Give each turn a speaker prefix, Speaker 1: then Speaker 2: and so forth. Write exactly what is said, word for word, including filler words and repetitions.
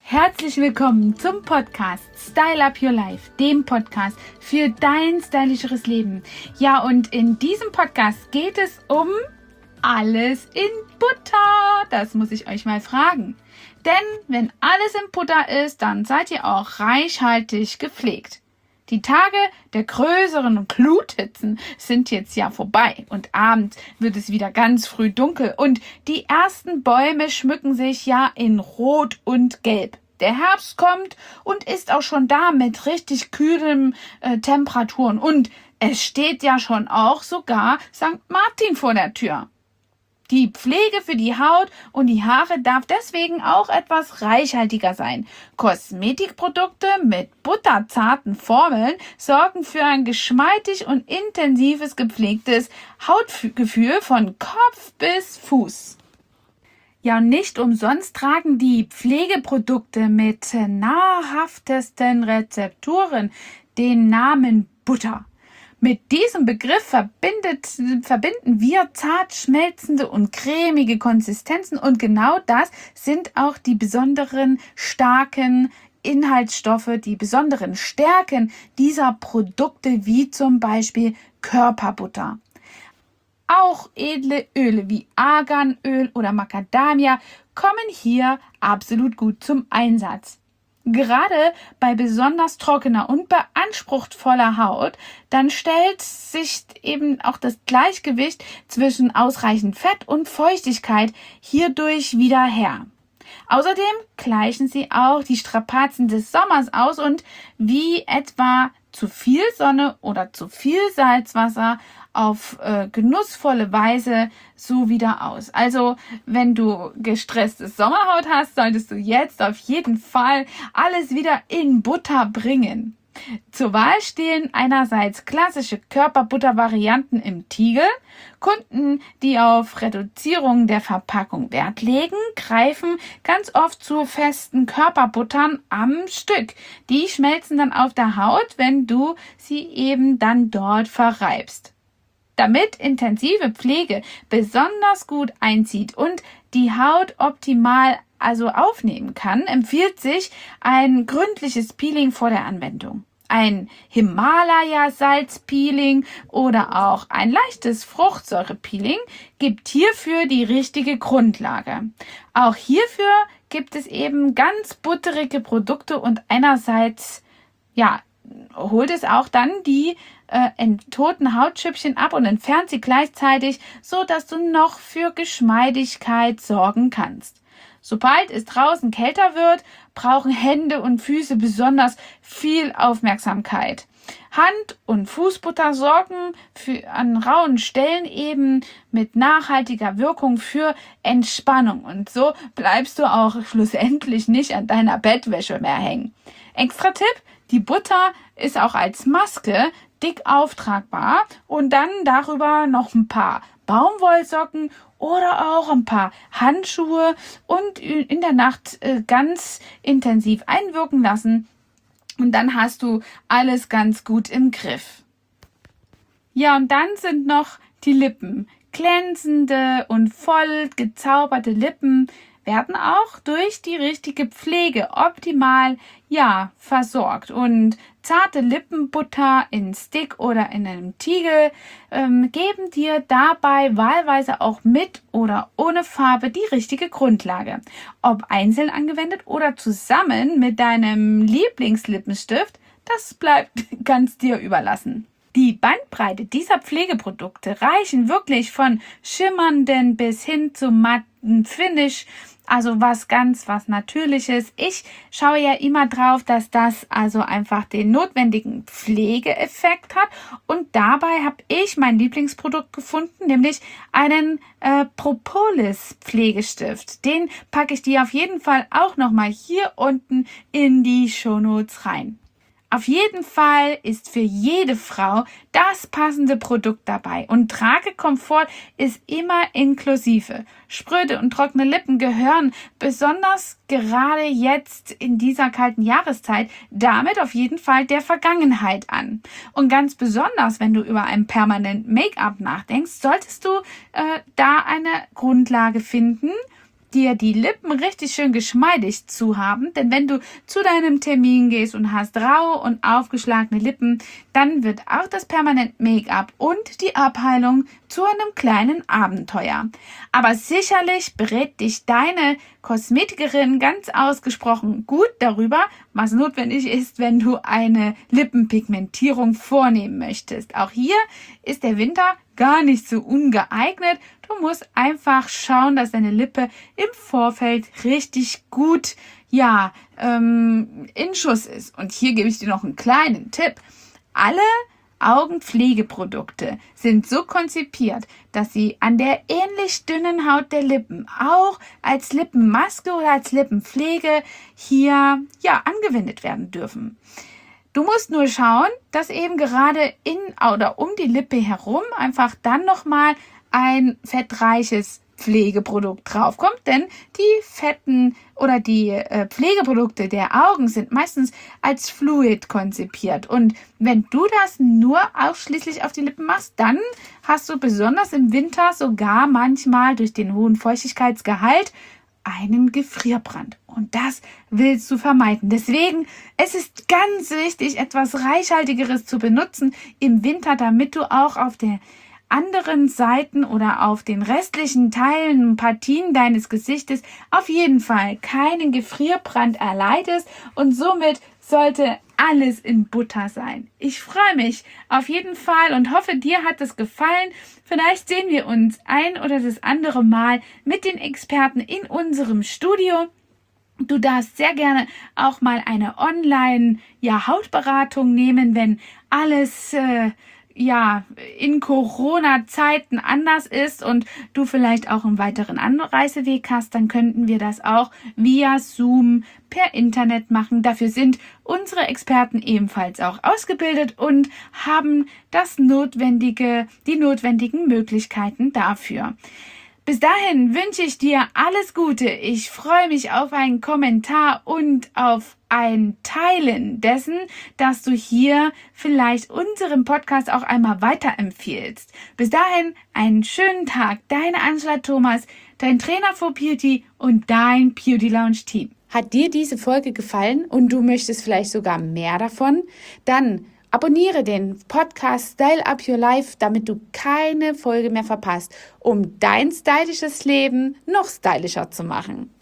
Speaker 1: Herzlich willkommen zum Podcast Style Up Your Life, dem Podcast für dein stylischeres Leben. Ja, und in diesem Podcast geht es um alles in Butter. Das muss ich euch mal fragen. Denn wenn alles in Butter ist, dann seid ihr auch reichhaltig gepflegt. Die Tage der größeren Gluthitzen sind jetzt ja vorbei und abends wird es wieder ganz früh dunkel und die ersten Bäume schmücken sich ja in Rot und Gelb. Der Herbst kommt und ist auch schon da mit richtig kühlen äh, Temperaturen und es steht ja schon auch sogar Sankt Martin vor der Tür. Die Pflege für die Haut und die Haare darf deswegen auch etwas reichhaltiger sein. Kosmetikprodukte mit butterzarten Formeln sorgen für ein geschmeidig und intensives gepflegtes Hautgefühl von Kopf bis Fuß. Ja, und nicht umsonst tragen die Pflegeprodukte mit nahrhaftesten Rezepturen den Namen Butter. Mit diesem Begriff verbindet, verbinden wir zart schmelzende und cremige Konsistenzen und genau das sind auch die besonderen starken Inhaltsstoffe, die besonderen Stärken dieser Produkte wie zum Beispiel Körperbutter. Auch edle Öle wie Arganöl oder Macadamia kommen hier absolut gut zum Einsatz. Gerade bei besonders trockener und beanspruchtvoller Haut, dann stellt sich eben auch das Gleichgewicht zwischen ausreichend Fett und Feuchtigkeit hierdurch wieder her. Außerdem gleichen sie auch die Strapazen des Sommers aus und wie etwa zu viel Sonne oder zu viel Salzwasser auf äh, genussvolle Weise so wieder aus. Also wenn du gestresste Sommerhaut hast, solltest du jetzt auf jeden Fall alles wieder in Butter bringen. Zur Wahl stehen einerseits klassische Körperbutter-Varianten im Tiegel. Kunden, die auf Reduzierung der Verpackung Wert legen, greifen ganz oft zu festen Körperbuttern am Stück. Die schmelzen dann auf der Haut, wenn du sie eben dann dort verreibst. Damit intensive Pflege besonders gut einzieht und die Haut optimal also aufnehmen kann, empfiehlt sich ein gründliches Peeling vor der Anwendung. Ein Himalaya-Salz-Peeling oder auch ein leichtes Fruchtsäure-Peeling gibt hierfür die richtige Grundlage. Auch hierfür gibt es eben ganz butterige Produkte und einerseits, ja, holt es auch dann die äh, toten Hautschüppchen ab und entfernt sie gleichzeitig, so dass du noch für Geschmeidigkeit sorgen kannst. Sobald es draußen kälter wird, brauchen Hände und Füße besonders viel Aufmerksamkeit. Hand- und Fußbutter sorgen für, an rauen Stellen eben mit nachhaltiger Wirkung für Entspannung. Und so bleibst du auch schlussendlich nicht an deiner Bettwäsche mehr hängen. Extra Tipp: Die Butter ist auch als Maske dick auftragbar und dann darüber noch ein paar Baumwollsocken oder auch ein paar Handschuhe und in der Nacht ganz intensiv einwirken lassen. Und dann hast du alles ganz gut im Griff. Ja, und dann sind noch die Lippen. Glänzende und voll gezauberte Lippen werden auch durch die richtige Pflege optimal, ja, versorgt. Und zarte Lippenbutter in Stick oder in einem Tiegel ähm, geben dir dabei wahlweise auch mit oder ohne Farbe die richtige Grundlage. Ob einzeln angewendet oder zusammen mit deinem Lieblingslippenstift, das bleibt ganz dir überlassen. Die Bandbreite dieser Pflegeprodukte reichen wirklich von schimmernden bis hin zu matten Finish, also was ganz, was Natürliches. Ich schaue ja immer drauf, dass das also einfach den notwendigen Pflegeeffekt hat und dabei habe ich mein Lieblingsprodukt gefunden, nämlich einen äh, Propolis-Pflegestift. Den packe ich dir auf jeden Fall auch nochmal hier unten in die Shownotes rein. Auf jeden Fall ist für jede Frau das passende Produkt dabei und Tragekomfort ist immer inklusive. Spröde und trockene Lippen gehören besonders gerade jetzt in dieser kalten Jahreszeit damit auf jeden Fall der Vergangenheit an. Und ganz besonders, wenn du über ein permanent Make-up nachdenkst, solltest du äh, da eine Grundlage finden, dir die Lippen richtig schön geschmeidig zu haben. Denn wenn du zu deinem Termin gehst und hast raue und aufgeschlagene Lippen, dann wird auch das Permanent Make-up und die Abheilung zu einem kleinen Abenteuer. Aber sicherlich berät dich deine Kosmetikerin ganz ausgesprochen gut darüber, was notwendig ist, wenn du eine Lippenpigmentierung vornehmen möchtest. Auch hier ist der Winter gar nicht so ungeeignet. Du musst einfach schauen, dass deine Lippe im Vorfeld richtig gut, ja, ähm, in Schuss ist. Und hier gebe ich dir noch einen kleinen Tipp. Alle Augenpflegeprodukte sind so konzipiert, dass sie an der ähnlich dünnen Haut der Lippen auch als Lippenmaske oder als Lippenpflege hier ja angewendet werden dürfen. Du musst nur schauen, dass eben gerade in oder um die Lippe herum einfach dann nochmal ein fettreiches Pflegeprodukt draufkommt, denn die fetten oder die äh, Pflegeprodukte der Augen sind meistens als Fluid konzipiert. Und wenn du das nur ausschließlich auf die Lippen machst, dann hast du besonders im Winter sogar manchmal durch den hohen Feuchtigkeitsgehalt einen Gefrierbrand. Und das willst du vermeiden. Deswegen, es ist ganz wichtig, etwas Reichhaltigeres zu benutzen im Winter, damit du auch auf der anderen Seiten oder auf den restlichen Teilen, Partien deines Gesichtes auf jeden Fall keinen Gefrierbrand erleidest und somit sollte alles in Butter sein. Ich freue mich auf jeden Fall und hoffe, dir hat es gefallen. Vielleicht sehen wir uns ein oder das andere Mal mit den Experten in unserem Studio. Du darfst sehr gerne auch mal eine Online-Hautberatung nehmen, wenn alles äh, ja in Corona-Zeiten anders ist und du vielleicht auch einen weiteren Anreiseweg hast, dann könnten wir das auch via Zoom per Internet machen. Dafür sind unsere Experten ebenfalls auch ausgebildet und haben das notwendige, die notwendigen Möglichkeiten dafür. Bis dahin wünsche ich dir alles Gute. Ich freue mich auf einen Kommentar und auf ein Teilen dessen, dass du hier vielleicht unseren Podcast auch einmal weiterempfiehlst. Bis dahin einen schönen Tag. Deine Angela Thomas, dein Trainer for Beauty und dein Beauty Lounge Team. Hat dir diese Folge gefallen und du möchtest vielleicht sogar mehr davon? Dann abonniere den Podcast Style Up Your Life, damit du keine Folge mehr verpasst, um dein stylisches Leben noch stylischer zu machen.